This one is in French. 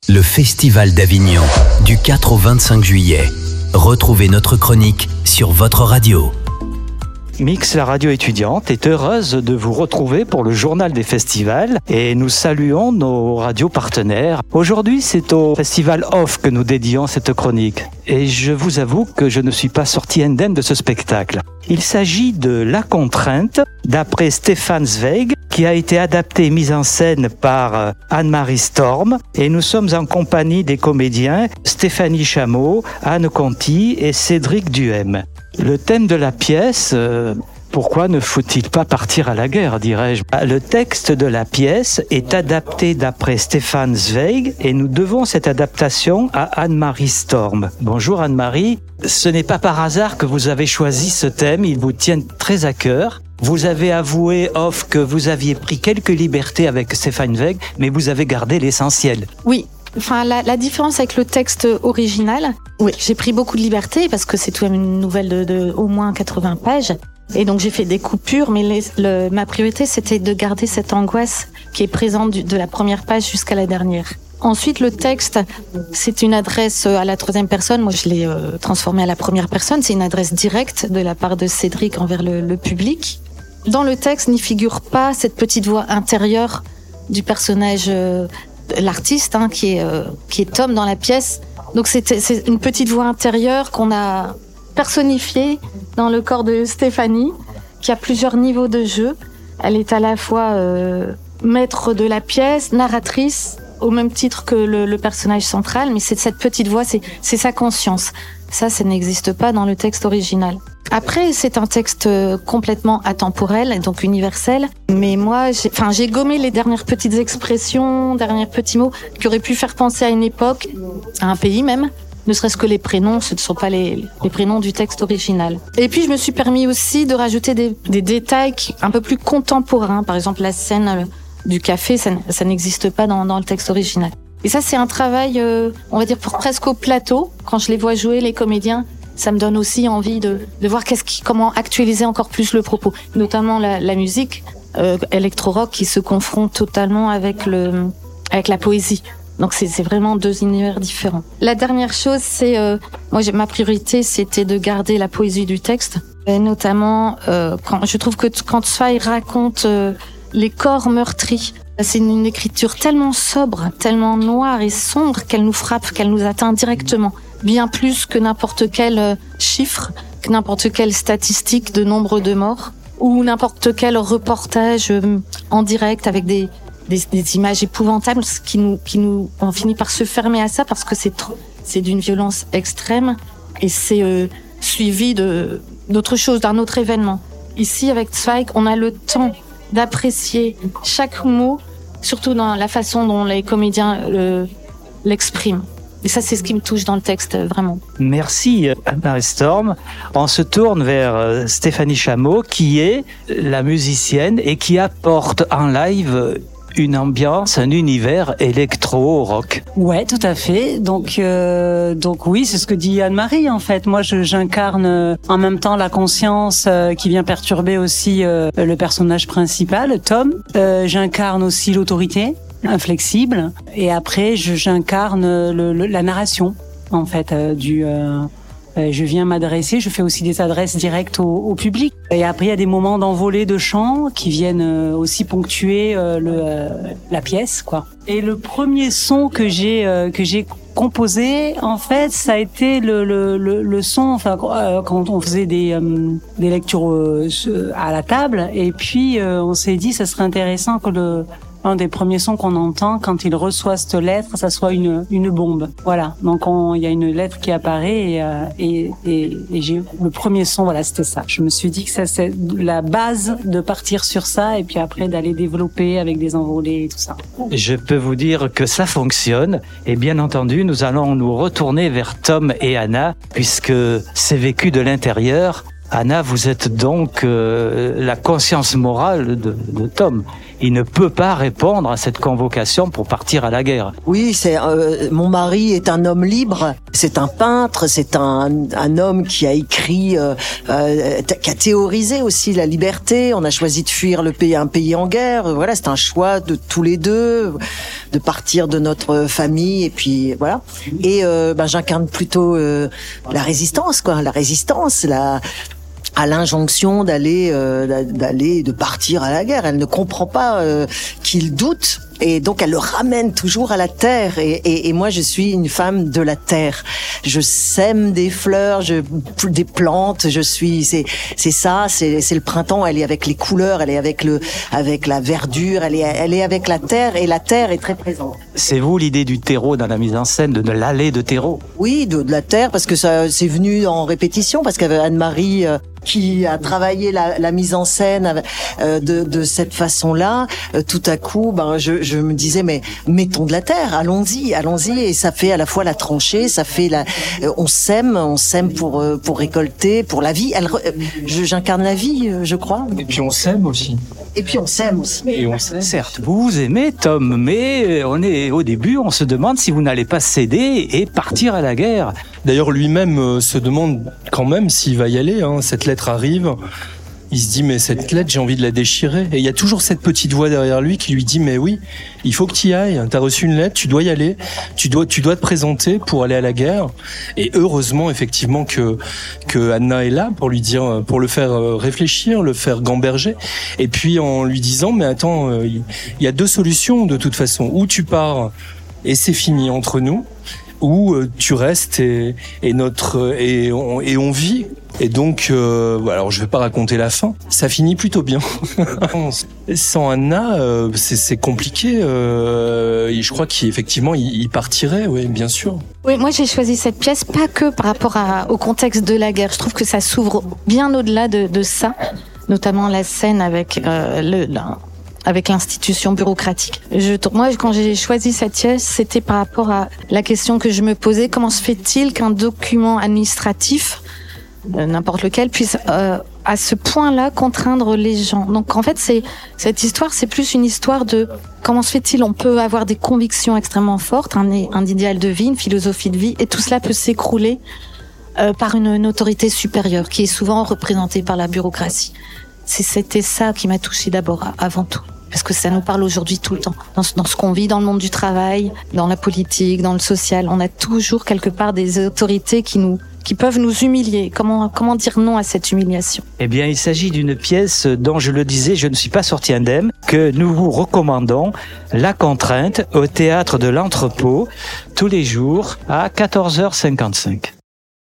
Le Festival d'Avignon, du 4 au 25 juillet. Retrouvez notre chronique sur votre radio. Mix, la radio étudiante, est heureuse de vous retrouver pour le journal des festivals et nous saluons nos radios partenaires. Aujourd'hui, c'est au Festival Off que nous dédions cette chronique. Et je vous avoue que je ne suis pas sorti indemne de ce spectacle. Il s'agit de La Contrainte, d'après Stefan Zweig, qui a été adapté et mis en scène par Anne-Marie Storm. Et nous sommes en compagnie des comédiens Stéphanie Chameau, Anne Conti et Cédric Duhem. Le thème de la pièce, pourquoi ne faut-il pas partir à la guerre, dirais-je. Le texte de la pièce est adapté d'après Stefan Zweig et nous devons cette adaptation à Anne-Marie Storm. Bonjour Anne-Marie, ce n'est pas par hasard que vous avez choisi ce thème, il vous tient très à cœur. Vous avez avoué, Off, que vous aviez pris quelques libertés avec Stefan Zweig, mais vous avez gardé l'essentiel. Oui. Enfin, la différence avec le texte original, oui, j'ai pris beaucoup de liberté parce que c'est tout de même une nouvelle de au moins 80 pages. Et donc j'ai fait des coupures, mais ma priorité c'était de garder cette angoisse qui est présente de la première page jusqu'à la dernière. Ensuite, le texte, c'est une adresse à la troisième personne. Moi, je l'ai transformé à la première personne. C'est une adresse directe de la part de Cédric envers le public. Dans le texte, n'y figure pas cette petite voix intérieure du personnage l'artiste qui est Tom dans la pièce. Donc c'est une petite voix intérieure qu'on a personnifiée dans le corps de Stéphanie, qui a plusieurs niveaux de jeu. Elle est à la fois maître de la pièce, narratrice, au même titre que le personnage central, mais c'est cette petite voix, c'est sa conscience. Ça n'existe pas dans le texte original. Après, c'est un texte complètement atemporel, et donc universel. Mais moi, j'ai gommé les dernières petites expressions, derniers petits mots qui auraient pu faire penser à une époque, à un pays même. Ne serait-ce que les prénoms, ce ne sont pas les prénoms du texte original. Et puis, je me suis permis aussi de rajouter des détails un peu plus contemporains. Par exemple, la scène du café, ça n'existe pas dans le texte original. Et ça, c'est un travail, on va dire, pour presque au plateau. Quand je les vois jouer, les comédiens, ça me donne aussi envie de voir comment actualiser encore plus le propos. Notamment la musique électro-rock qui se confronte totalement avec la poésie. Donc c'est vraiment deux univers différents. La dernière chose, c'est ma priorité, c'était de garder la poésie du texte. Et notamment, je trouve que quand Zweig raconte les corps meurtris, c'est une écriture tellement sobre, tellement noire et sombre qu'elle nous frappe, qu'elle nous atteint directement. Bien plus que n'importe quel chiffre, que n'importe quelle statistique de nombre de morts, ou n'importe quel reportage en direct avec des images épouvantables on finit par se fermer à ça parce que c'est d'une violence extrême et c'est suivi d'autre chose, d'un autre événement. Ici, avec Zweig, on a le temps d'apprécier chaque mot, surtout dans la façon dont les comédiens l'expriment. Et ça, c'est ce qui me touche dans le texte, vraiment. Merci, Anne-Marie Storm. On se tourne vers Stéphanie Chameau, qui est la musicienne et qui apporte en live une ambiance, un univers électro-rock. Ouais, tout à fait. Donc oui, c'est ce que dit Anne-Marie, en fait. Moi, j'incarne en même temps la conscience qui vient perturber aussi le personnage principal, Tom. J'incarne aussi l'autorité inflexible, et après j'incarne la narration, en fait, je viens m'adresser, je fais aussi des adresses directes au public. Et après, il y a des moments d'envolée de chant qui viennent aussi ponctuer la pièce, quoi. Et le premier son que j'ai composé, en fait, ça a été le son, enfin, quand on faisait des lectures à la table, et puis on s'est dit, ça serait intéressant que un des premiers sons qu'on entend quand il reçoit cette lettre, ça soit une bombe. Voilà. Donc il y a une lettre qui apparaît et j'ai le premier son. Voilà, c'était ça. Je me suis dit que ça c'est la base de partir sur ça et puis après d'aller développer avec des envolées et tout ça. Je peux vous dire que ça fonctionne et bien entendu, nous allons nous retourner vers Tom et Anna puisque c'est vécu de l'intérieur. Anna, vous êtes donc la conscience morale de Tom. il ne peut pas répondre à cette convocation pour partir à la guerre. Oui, mon mari est un homme libre, c'est un peintre, c'est un homme qui a écrit, qui a théorisé aussi la liberté. On a choisi de fuir un pays en guerre. Voilà, c'est un choix de tous les deux, de partir de notre famille et puis voilà. Et j'incarne plutôt la résistance, quoi, à l'injonction de partir à la guerre. Elle ne comprend pas qu'il doute. Et donc elle le ramène toujours à la terre. Et moi je suis une femme de la terre. Je sème des fleurs, des plantes. C'est le printemps. Elle est avec les couleurs, elle est avec la verdure, elle est avec la terre. Et la terre est très présente. C'est vous l'idée du terreau dans la mise en scène, de l'allée de terreau? Oui, de la terre, parce que ça c'est venu en répétition, parce qu'avec Anne-Marie qui a travaillé la mise en scène de cette façon-là, tout à coup, je me disais, mais mettons de la terre, allons-y, et ça fait à la fois la tranchée, ça fait on sème pour récolter, pour la vie. J'incarne la vie, je crois. Et puis on sème aussi. Certes, vous aimez Tom, mais au début, on se demande si vous n'allez pas céder et partir à la guerre. D'ailleurs, lui-même se demande quand même s'il va y aller. Cette lettre arrive. Il se dit, mais cette lettre, j'ai envie de la déchirer. Et il y a toujours cette petite voix derrière lui qui lui dit, mais oui, il faut que tu y ailles. T'as reçu une lettre, tu dois y aller. Tu dois te présenter pour aller à la guerre. Et heureusement, effectivement, que Anna est là pour lui dire, pour le faire réfléchir, le faire gamberger. Et puis, en lui disant, mais attends, il y a deux solutions, de toute façon. Ou tu pars et c'est fini entre nous, ou tu restes et on vit. Et donc, alors je vais pas raconter la fin. Ça finit plutôt bien. Sans Anna, c'est compliqué. Et je crois qu'effectivement, il partirait, oui, bien sûr. Oui, moi j'ai choisi cette pièce pas que par rapport au contexte de la guerre. Je trouve que ça s'ouvre bien au-delà de ça, notamment la scène avec avec l'institution bureaucratique. Moi, quand j'ai choisi cette pièce, c'était par rapport à la question que je me posais, comment se fait-il qu'un document administratif, n'importe lequel, puisse à ce point-là contraindre les gens. Donc en fait, cette histoire, c'est plus une histoire de comment se fait-il, on peut avoir des convictions extrêmement fortes, un idéal de vie, une philosophie de vie, et tout cela peut s'écrouler par une autorité supérieure, qui est souvent représentée par la bureaucratie. C'était ça qui m'a touchée d'abord, avant tout. Parce que ça nous parle aujourd'hui tout le temps. Dans ce qu'on vit dans le monde du travail, dans la politique, dans le social, on a toujours quelque part des autorités qui peuvent nous humilier. Comment dire non à cette humiliation? Eh bien, il s'agit d'une pièce dont, je le disais, je ne suis pas sorti indemne, que nous vous recommandons, La Contrainte, au Théâtre de l'Entrepôt, tous les jours à 14h55.